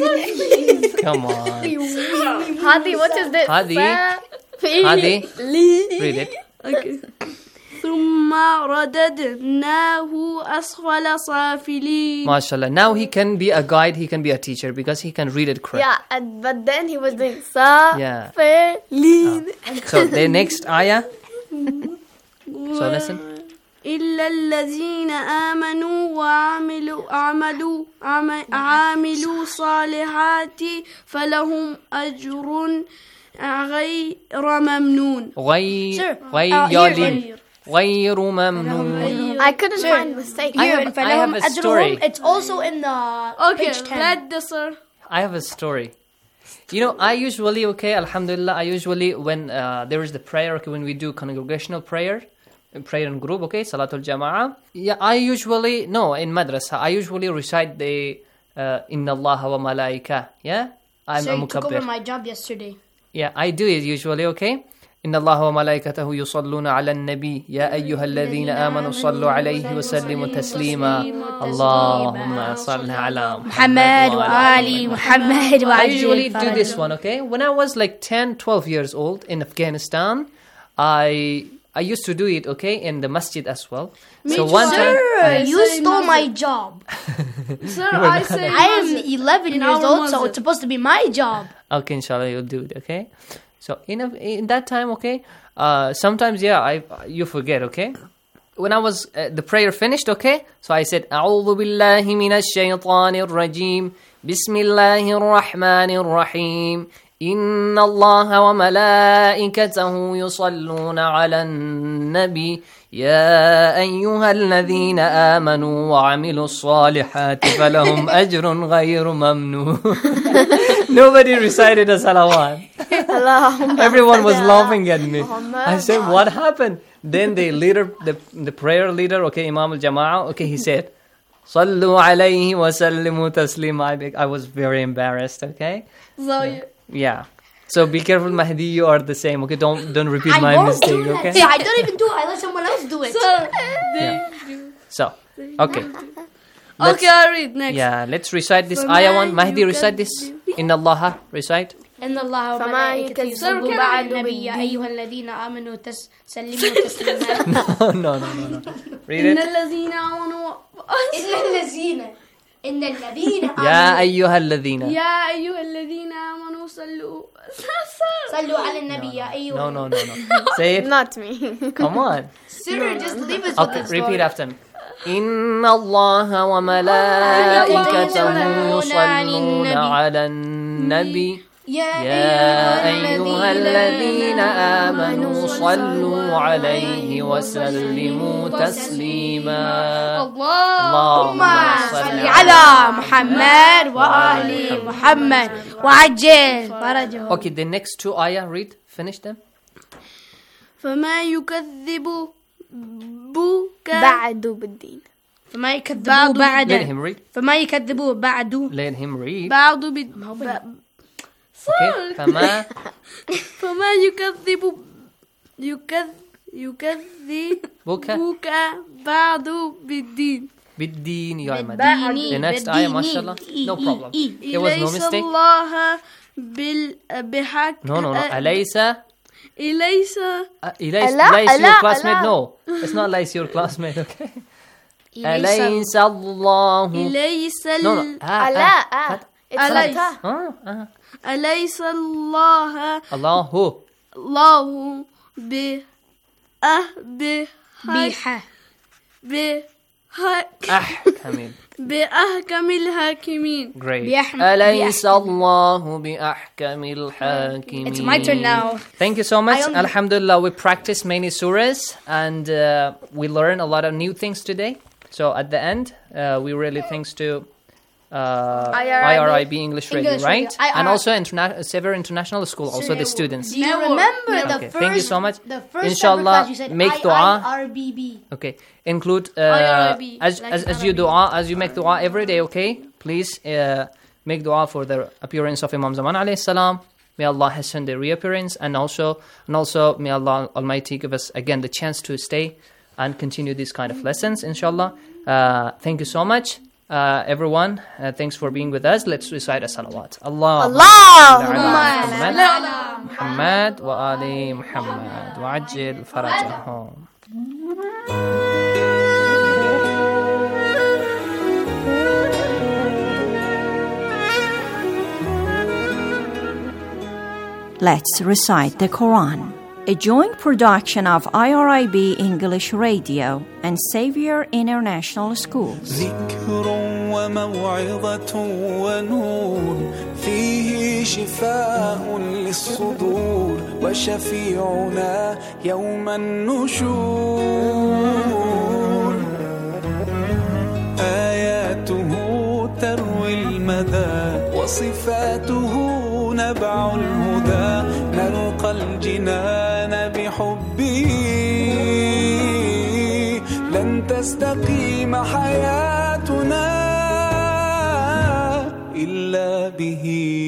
Speaker 17: Come on.
Speaker 3: Hadi, what is this?
Speaker 17: Hadi. Hadi. Read it.
Speaker 1: Okay. ثم رددناه أسفل سافلين.
Speaker 17: MashaAllah. Now he can be a guide, he can be a teacher because he can read it correctly.
Speaker 3: Yeah, and, but then he was doing sa
Speaker 17: Yeah.
Speaker 3: fe lin.
Speaker 17: Oh. So the next ayah. So listen.
Speaker 1: إلا الذين آمنوا وعملوا عملوا عملوا صالحات فلهم أجر غير ممنون.
Speaker 17: غير غير غير ممنون.
Speaker 3: I couldn't find mistake.
Speaker 17: I have, I have a story.
Speaker 3: It's also in the
Speaker 1: okay,
Speaker 3: page ten.
Speaker 1: let the sir.
Speaker 17: I have a story. You know, I usually, okay, alhamdulillah, I usually, when uh, there is the prayer, okay, when we do congregational prayer, prayer in group, okay, Salatul Jama'ah, yeah, I usually, no, in madrasa, I usually recite the uh, Inna Allah wa malaika, yeah? I'm
Speaker 3: so
Speaker 17: a
Speaker 3: you took over
Speaker 17: mukabbir.
Speaker 3: my job yesterday.
Speaker 17: Yeah, I do it usually, okay? إن الله وملائكته يصلون على النبي يا أيها الذين آمنوا صلوا عليه وسلموا تسليما اللهم صل على
Speaker 3: محمد وآل محمد
Speaker 17: I usually do this one, okay? When I was like ten, twelve years old in Afghanistan, I I used to do it, okay, in the masjid as well.
Speaker 3: Me
Speaker 17: so
Speaker 3: too.
Speaker 17: one
Speaker 3: Sir,
Speaker 17: time,
Speaker 3: you stole my job.
Speaker 1: Sir, I say
Speaker 3: I am eleven years old, so it's supposed to be my job.
Speaker 17: Okay, inshallah, you'll do it, okay? So in a, in that time, okay, uh, sometimes, yeah, I you forget, okay? When I was, uh, the prayer finished, okay? So I said, أعوذ بالله من الشيطان الرجيم بسم الله الرحمن الرحيم إن الله وملائكته يصلون على النبي يا أيها الذين آمنوا وعملوا الصالحات فلهم أجر غير ممنون. Nobody recited a salawat. Everyone was laughing at me. I said, what happened? Then the leader, the, the prayer leader, okay, Imam al-Jama'ah, okay, he said, Sallu alayhi wa sallimu taslima. I was very embarrassed, okay?
Speaker 1: So, yeah.
Speaker 17: Yeah. So be careful, Mahdi, you are the same, okay? Don't don't repeat
Speaker 3: I
Speaker 17: my
Speaker 3: won't
Speaker 17: mistake,
Speaker 3: do
Speaker 17: okay?
Speaker 3: Yeah, I don't even do it. I let someone else do it.
Speaker 1: So,
Speaker 17: Yeah. So, okay.
Speaker 1: Okay, I'll read next.
Speaker 17: Yeah, let's recite this
Speaker 1: فَمَا
Speaker 17: ayah one. Mahdi, recite this. Inna Allah, recite.
Speaker 3: إن الله وملائكته يصلون على النبي يا أيها الذين آمنوا تسلموا تسليما.
Speaker 17: No, no, no, no, no. Read
Speaker 1: إن
Speaker 17: it.
Speaker 1: الذين آمنوا
Speaker 3: إن الذين إن الذين
Speaker 17: يا أيها الذين.
Speaker 1: يا أيها الذين آمنوا صلوا
Speaker 3: صلوا على النبي يا أيها.
Speaker 17: No, no, no, no. Say it.
Speaker 3: Not me.
Speaker 17: Come on.
Speaker 3: Sir, just leave us
Speaker 17: Okay,
Speaker 3: with
Speaker 17: repeat after me. إن الله وملائكته يصلون على النبي يا أيها الذين آمنوا صلوا عليه وسلموا تسليما.
Speaker 1: اللهم صل على محمد وآل محمد وعجل فرجهم.
Speaker 17: Okay, the next two ayah, read. Finish them.
Speaker 1: فما يكذب بك
Speaker 3: بعد بالدين.
Speaker 1: فما يكذبوا بعد.
Speaker 17: Let him read.
Speaker 1: فما يكذبوا بعد.
Speaker 17: Let him read.
Speaker 1: بعد بد.
Speaker 17: Okay. فما
Speaker 1: فما يكذب يكذب يكذب
Speaker 17: بك
Speaker 1: بك بعد بالدين.
Speaker 17: بالدين يا Ahmad. The next ayah, mashallah. No problem. There was no
Speaker 1: إليس
Speaker 17: mistake.
Speaker 1: الله بال بحق.
Speaker 17: No, no, no. أليس
Speaker 1: إليس
Speaker 17: إليس
Speaker 3: ألا-
Speaker 17: ليس your
Speaker 3: ألا-
Speaker 17: classmate.
Speaker 3: ألا.
Speaker 17: No, it's not ليس your classmate. Okay.
Speaker 3: إليس
Speaker 17: أليس الله.
Speaker 1: إليس
Speaker 17: No, no. Ah,
Speaker 3: ألا
Speaker 17: ah.
Speaker 3: آه.
Speaker 1: أليس
Speaker 17: Ah, ah.
Speaker 1: أليس الله
Speaker 17: الله
Speaker 1: الله ب أه ب
Speaker 3: بيحة
Speaker 17: أحكم.
Speaker 1: بأحكم الحاكمين.
Speaker 17: Great.
Speaker 1: بأحم-
Speaker 17: أليس الله بأحكم الحاكمين.
Speaker 1: It's my turn now.
Speaker 17: Thank you so much.
Speaker 1: I only-
Speaker 17: Alhamdulillah, we practiced many surahs and uh, we learned a lot of new things today. So at the end, uh, we really thanks to uh,
Speaker 3: I
Speaker 17: I
Speaker 3: R
Speaker 17: R
Speaker 3: I
Speaker 17: I B English Radio,
Speaker 3: English
Speaker 17: right?
Speaker 3: Radio. I R-
Speaker 17: And also interna- Sever International School, also the students.
Speaker 3: Do you remember the
Speaker 17: Okay,
Speaker 3: first?
Speaker 17: thank you so much.
Speaker 3: The first
Speaker 17: Inshallah,
Speaker 3: ever class you said
Speaker 17: make
Speaker 3: I
Speaker 17: dua.
Speaker 3: R B B.
Speaker 17: Okay, include uh,
Speaker 3: I R I B,
Speaker 17: as
Speaker 3: like
Speaker 17: as, as
Speaker 3: I R I B.
Speaker 17: you dua as you make dua every day. Okay, please uh, make dua for the appearance of Imam Zaman alayhi salam. May Allah hasten the reappearance, and also and also may Allah Almighty give us again the chance to stay and continue these kind of lessons. Inshallah. Uh, thank you so much. Uh, everyone, uh, thanks for being with us. Let's recite a salawat. Allah
Speaker 3: Allahumma
Speaker 17: Muhammad wa ali Muhammad wa ajil farajahum.
Speaker 2: Let's recite the Quran. A joint production of I R I B English Radio and Xavier International Schools.
Speaker 5: ذكر وموعظة ونور فيه شفاء للصدور وشفيعنا يوم النشور آياته تروي المدى وصفاته نبع الهدى نلقى الجنان بحبه لن تستقيم حياتنا إلا به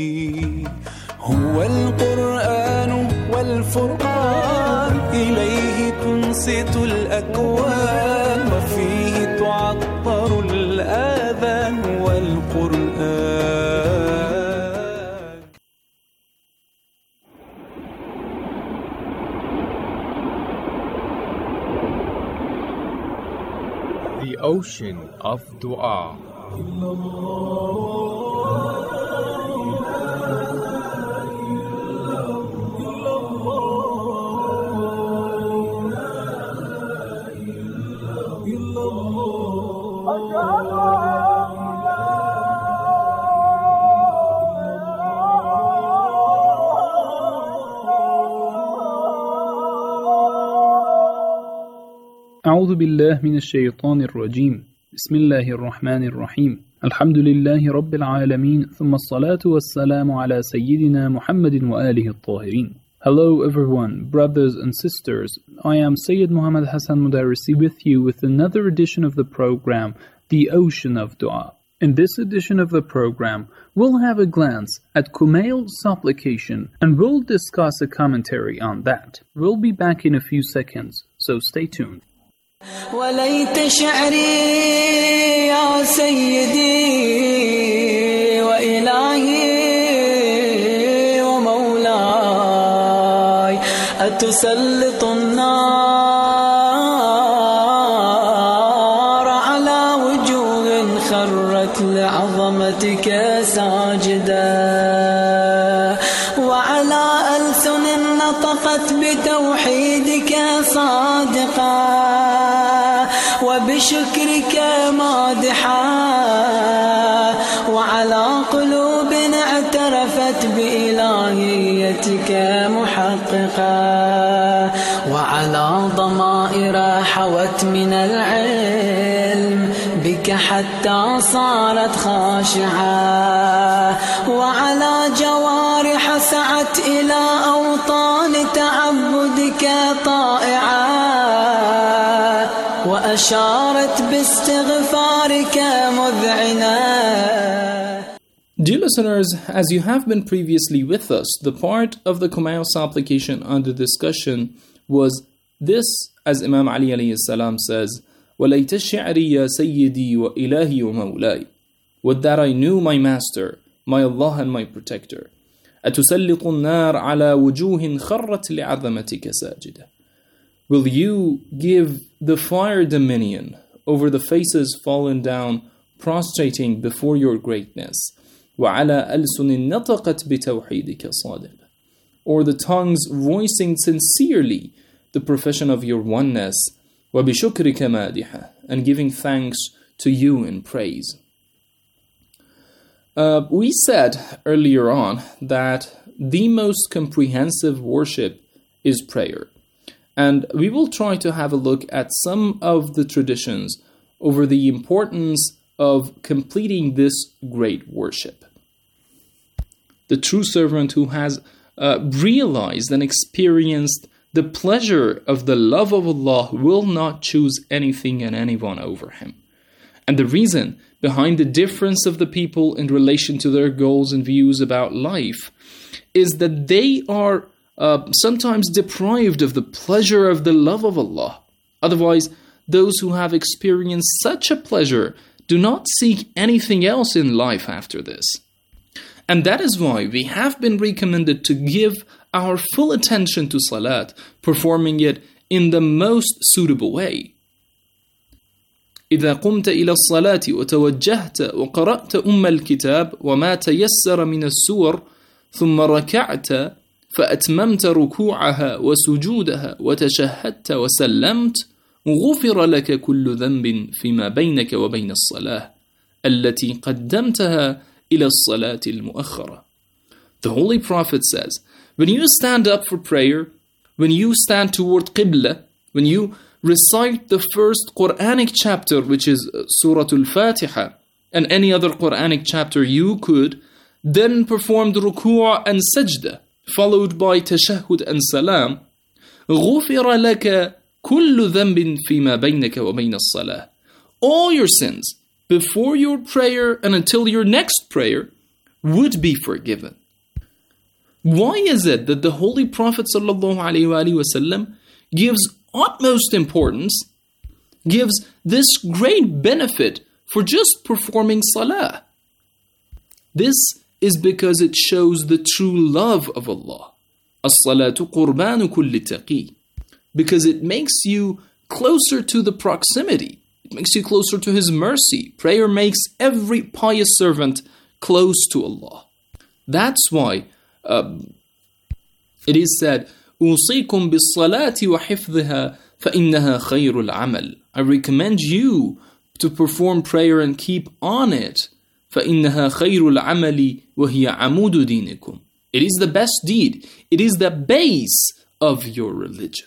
Speaker 5: هو القرآن والفرقان إليه تنصت الأكوان وفيه تعطر الآذان والقرآن.
Speaker 6: The ocean of dua.
Speaker 8: أعوذ بالله من الشيطان الرجيم. بسم الله الرحمن الرحيم. الحمد لله رب العالمين ثم الصلاة والسلام على سيدنا محمد وآله الطاهرين. Hello everyone, brothers and sisters. I am Sayyid Muhammad Hassan Mudarrisi with you with another edition of the program, The Ocean of Dua. In this edition of the program, we'll have a glance at Kumail's supplication and we'll discuss a commentary on that. We'll be back in a few seconds, so stay tuned.
Speaker 16: وليت شعري يا سيدي وإلهي ومولاي أتسلط النار
Speaker 9: خرت لعظمتك ساجدا وعلى ألسن نطقت بتوحيدك صادقا وبشكرك مادحا وعلى قلوب اعترفت بإلهيتك محققا وعلى ضمائر حوت من العلم بك حتى صارت خاشعة وعلى جوارح سعت إلى أوطان تعبدك طائعة وأشارت باستغفارك مذعنة.
Speaker 10: Dear listeners, as you have been previously with us, the part of the Kumail supplication under discussion was this, as Imam Ali alayhi salam says, وَلَيْتَ الشِّعْرِ يَا سَيِّدِي وَإِلَهِي وَمَوْلَاي. Would that I knew my master, my Allah and my protector. أَتُسَلِّقُ النَّارَ عَلَى وُجُوهٍ خَرَّتْ لِعَظَمَتِكَ سَاجِدًا. Will you give the fire dominion over the faces fallen down, prostrating before your greatness? وَعَلَى أَلْسُنٍ نَطَقَتْ بِتَوْحِيدِكَ صَادِقًا. Or the tongues voicing sincerely the profession of your oneness, وَبِشُكْرِكَ مَادِحًا, and giving thanks to you in praise. Uh, we said earlier on that the most comprehensive worship is prayer. And we will try to have a look at some of the traditions over the importance of completing this great worship. The true servant who has uh, realized and experienced the pleasure of the love of Allah will not choose anything and anyone over him. And the reason behind the difference of the people in relation to their goals and views about life is that they are uh, sometimes deprived of the pleasure of the love of Allah. Otherwise, those who have experienced such a pleasure do not seek anything else in life after this. And that is why we have been recommended to give our full attention to salat, performing it in the most suitable way. إذا قمت إلى الصلاة وتوجهت وقرأت أم الكتاب وما تيسر من السور ثم ركعت فأتممت ركوعها وسجودها وتشهدت وسلمت غفر لك كل ذنب فيما بينك وبين الصلاة التي قدمتها إلى الصلاة المؤخرة. The Holy Prophet says, when you stand up for prayer, when you stand toward Qibla, when you recite the first Quranic chapter, which is Surah Al-Fatiha, and any other Quranic chapter you could, then perform the ruku' and sajda, followed by tashahhud and salam, غُفِرَ لَكَ كُلُّ ذَنْبٍ فِيمَا بَيْنَكَ وَبَيْنَ الصَّلَاةِ. All your sins, before your prayer and until your next prayer, would be forgiven. Why is it that the Holy Prophet ﷺ gives utmost importance, gives this great benefit for just performing salah? This is because it shows the true love of Allah. As-salatu qurbanu kulli taqi. Because it makes you closer to the proximity. It makes you closer to His mercy. Prayer makes every pious servant close to Allah. That's why uh, it is said, أوصيكم بالصلاة وحفظها فإنها خير العمل. I recommend you to perform prayer and keep on it. فإنها خير العمل وهي عمود دينكم. It is the best deed. It is the base of your religion.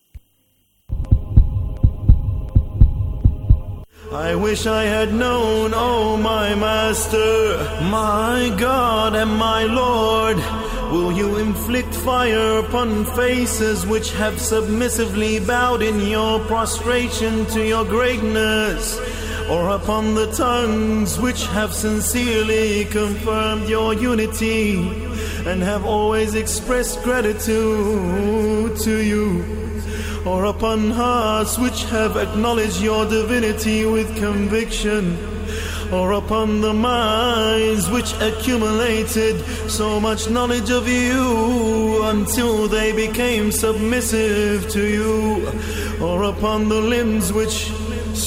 Speaker 23: I wish I had known, oh my Master, my God and my Lord, will you inflict fire upon faces which have submissively bowed in your prostration to your greatness, or upon the tongues which have sincerely confirmed your unity and have always expressed gratitude to you, or upon hearts which have acknowledged your divinity with conviction, or upon the minds which accumulated so much knowledge of you until they became submissive to you, or upon the limbs which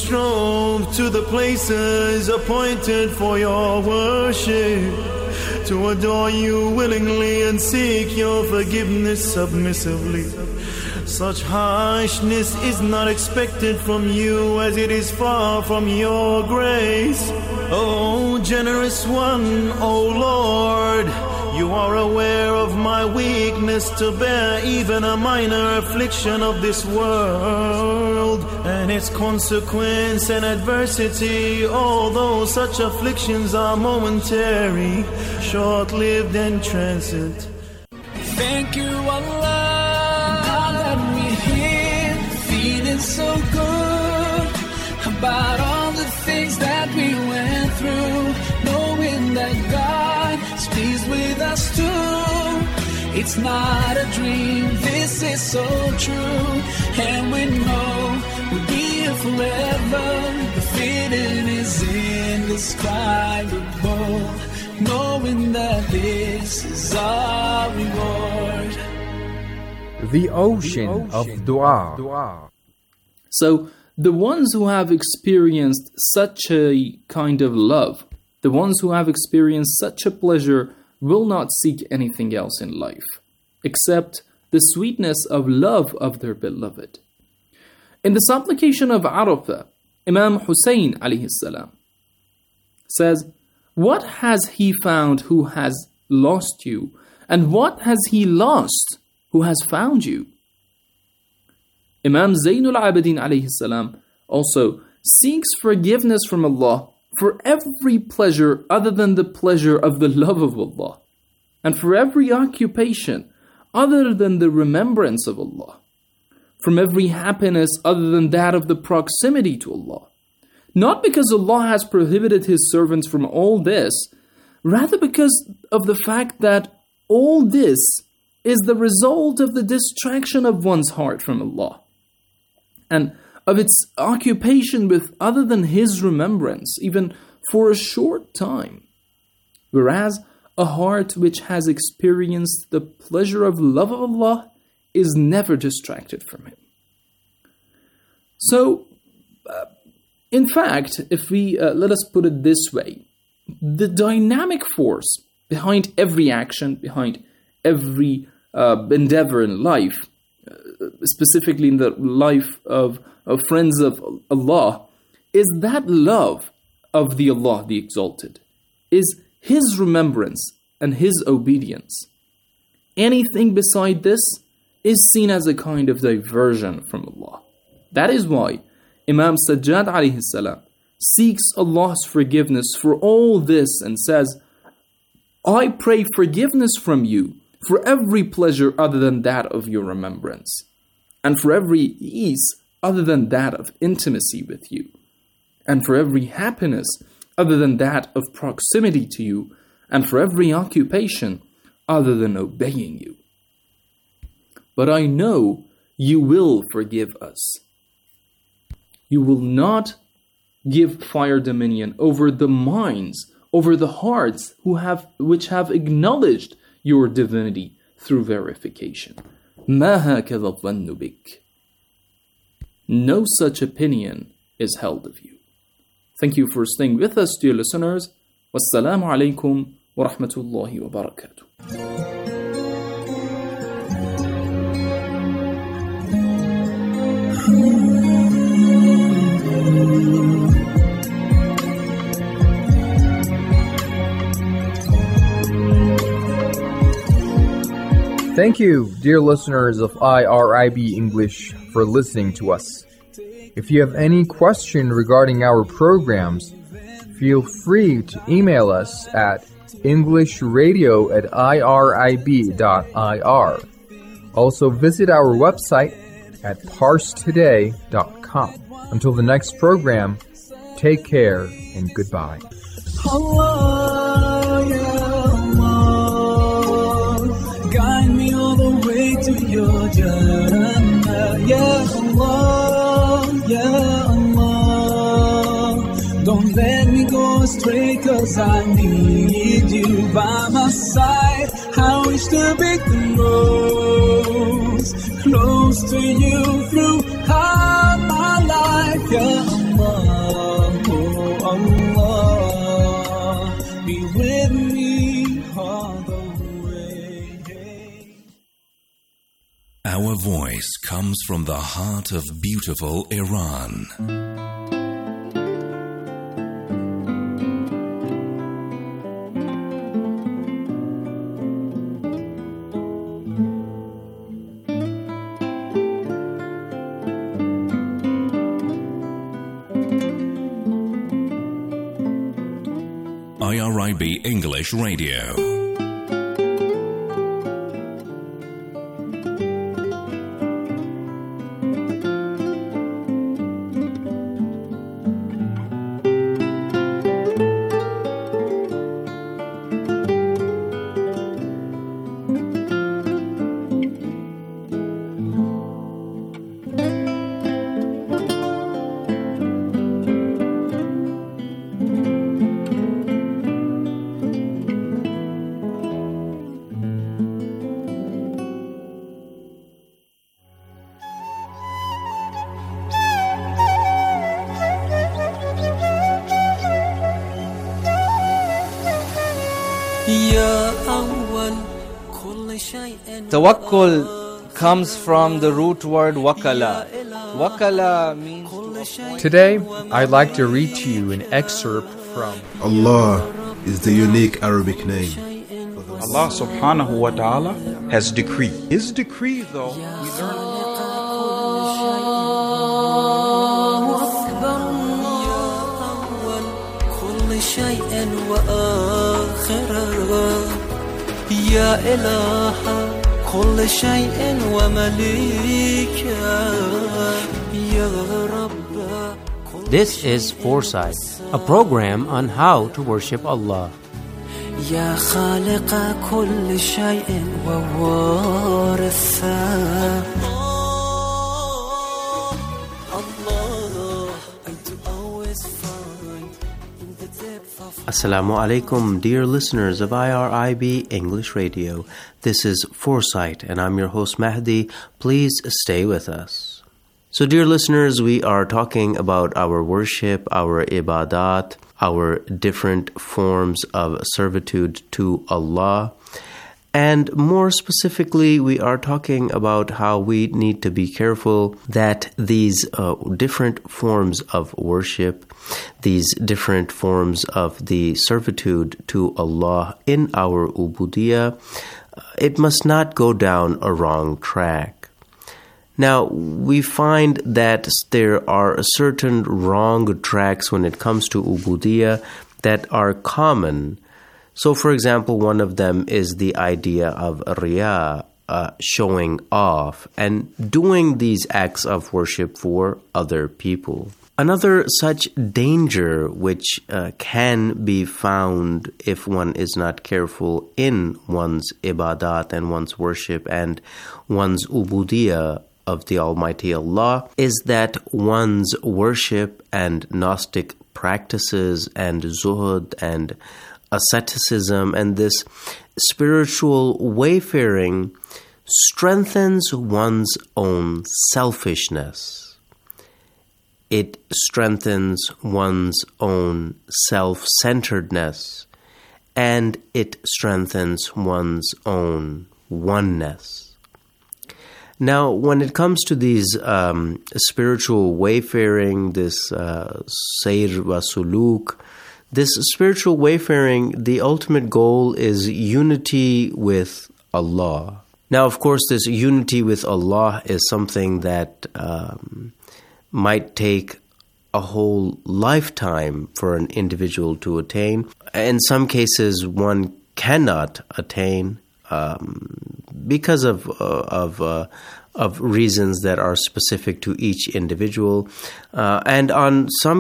Speaker 23: strove to the places appointed for your worship, to adore you willingly and seek your forgiveness submissively. Such harshness is not expected from you, as it is far from your grace. O generous one, O Lord, you are aware of my weakness to bear even a minor affliction of this world and its consequence and adversity, although such afflictions are momentary, short-lived and transient.
Speaker 5: Thank you, Allah, that we're here, feeling so good about all the things that we went through, knowing that God is pleased with us too. It's not a dream, this is so true, and we know we'll be here forever. The feeling is indescribable, knowing that this is our reward.
Speaker 6: The ocean of dua.
Speaker 10: So, the ones who have experienced such a kind of love, the ones who have experienced such a pleasure, will not seek anything else in life, except the sweetness of love of their beloved. In the supplication of Arafah, Imam Hussein alayhi salam says, "What has he found who has lost you? And what has he lost who has found you?" Imam Zainul Abidin alayhi salam also seeks forgiveness from Allah for every pleasure other than the pleasure of the love of Allah, and for every occupation other than the remembrance of Allah, from every happiness other than that of the proximity to Allah. Not because Allah has prohibited His servants from all this, rather because of the fact that all this is the result of the distraction of one's heart from Allah, and of its occupation with other than His remembrance, even for a short time. Whereas a heart which has experienced the pleasure of love of Allah is never distracted from Him. So, uh, in fact, if we, uh, let us put it this way, the dynamic force behind every action, behind every uh, endeavor in life, uh, specifically in the life of of friends of Allah, is that love of the Allah, the Exalted, is His remembrance and His obedience. Anything beside this is seen as a kind of diversion from Allah. That is why Imam Sajjad alayhi salam seeks Allah's forgiveness for all this and says, "I pray forgiveness from you for every pleasure other than that of your remembrance, and for every ease other than that of intimacy with you, and for every happiness other than that of proximity to you, and for every occupation other than obeying you. But I know you will forgive us. You will not give fire dominion over the minds, over the hearts who have which have acknowledged your divinity through verification. مَا هَكَذَا الظَّنُّ بِكَ. No such opinion is held of you. Thank you for staying with us, dear listeners. Wassalamu alaikum wa rahmatullahi wa barakatuh.
Speaker 6: Thank you, dear listeners of I R I B English, for listening to us. If you have any question regarding our programs, feel free to email us at englishradio at irib.ir. Also visit our website at parse today dot com. Until the next program, take care and goodbye.
Speaker 5: Allah, ya Allah, guide me all the way to your Jannah. Ya Allah, ya Allah, don't let me go astray, 'cause I need you by my side. I wish to be close, close to you throughout my life. Ya Allah,
Speaker 14: Our voice comes from the heart of beautiful Iran. I R I B English Radio.
Speaker 17: Tawakkul comes from the root word wakala. Wakala means to
Speaker 6: Today, I'd like to read to you an excerpt from
Speaker 11: Allah is the unique Arabic name.
Speaker 13: Allah subhanahu wa ta'ala has decreed. His decree, though, we learn.
Speaker 9: يا إله كل شيء ومليكا يا رب.
Speaker 15: This is Foresight, a program on how to worship Allah.
Speaker 9: يا خالق كل شيء ووارثا.
Speaker 15: Assalamu alaikum, dear listeners of I R I B English Radio. This is Foresight, and I'm your host Mahdi. Please stay with us. So, dear listeners, we are talking about our worship, our ibadat, our different forms of servitude to Allah. And more specifically, we are talking about how we need to be careful that these uh, different forms of worship, these different forms of the servitude to Allah in our ubudiyah, it must not go down a wrong track. Now, we find that there are certain wrong tracks when it comes to ubudiyah that are common. So, for example, one of them is the idea of riya, uh, showing off, and doing these acts of worship for other people. Another such danger which uh, can be found if one is not careful in one's ibadat and one's worship and one's ubudiyah of the Almighty Allah is that one's worship and Gnostic practices and zuhud and asceticism and this spiritual wayfaring strengthens one's own selfishness. It strengthens one's own self-centeredness, and it strengthens one's own oneness. Now, when it comes to these um, spiritual wayfaring, this uh, sayr wa suluk, this spiritual wayfaring, the ultimate goal is unity with Allah. Now, of course, this unity with Allah is something that um, might take a whole lifetime for an individual to attain. In some cases, one cannot attain um, because of uh, of uh, of reasons that are specific to each individual, uh, and on some